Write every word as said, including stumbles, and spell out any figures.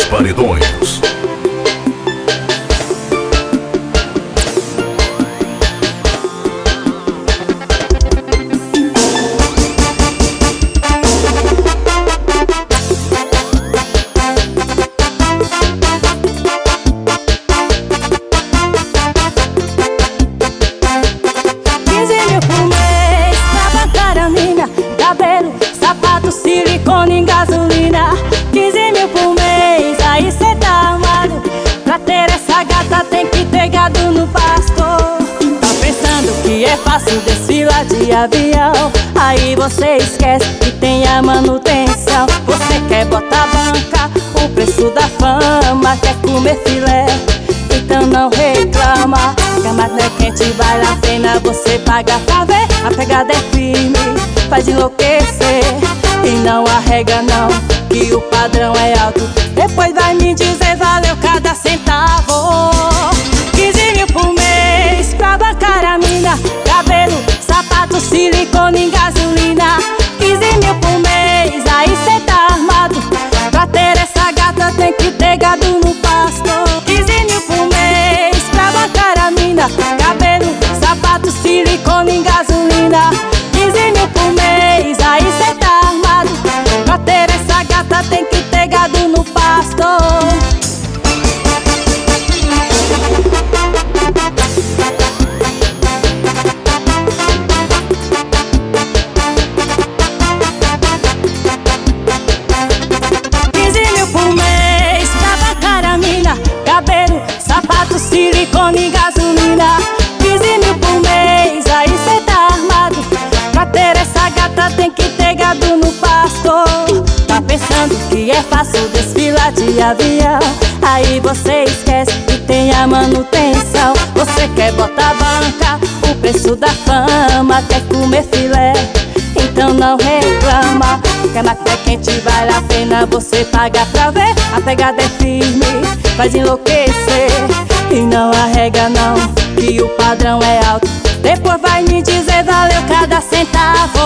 Paredões. Silicone em gasolina, quinze mil por mês, aí cê tá armado. Pra ter essa gata tem que ter gado no pasto. Tá pensando que é fácil desfilar de avião, aí você esquece que tem a manutenção. Você quer botar banca, o preço da fama, quer comer filé, então não reclama. Camada é quente, vale a pena, você paga pra ver. A pegada é firme, faz enlouquecer. E não arrega não, que o padrão é alto. Depois vai me dizer valeu cada centavo. Quinze mil por mês pra bancar a mina, cabelo, sapato, silicone em gasolina. Quinze mil por mês, aí cê tá armado. Pra ter essa gata tem que ter gado no pasto. Quinze mil por mês pra bancar a mina, cabelo, sapato, silicone em gasolina. Quinze mil por mês, aí cê tá armado. Pra ter essa gata tem que ter gado no pasto. Quinze mil por mês pra bancar a mina, cabelo, sapato, silicone e gasolina. Quinze mil por mês, aí cê tá armado. Pra ter essa gata tem que ter gado no pasto. Tá pensando que é fácil desfilar de avião, aí você esquece que tem a manutenção. Você quer botar banca, o preço da fama, quer comer filé, então não reclama. Que a máquina é quente, vale a pena, você paga pra ver. A pegada é firme, faz enlouquecer. E não arrega não, que o padrão é alto. Depois vai me dizer valeu cada centavo.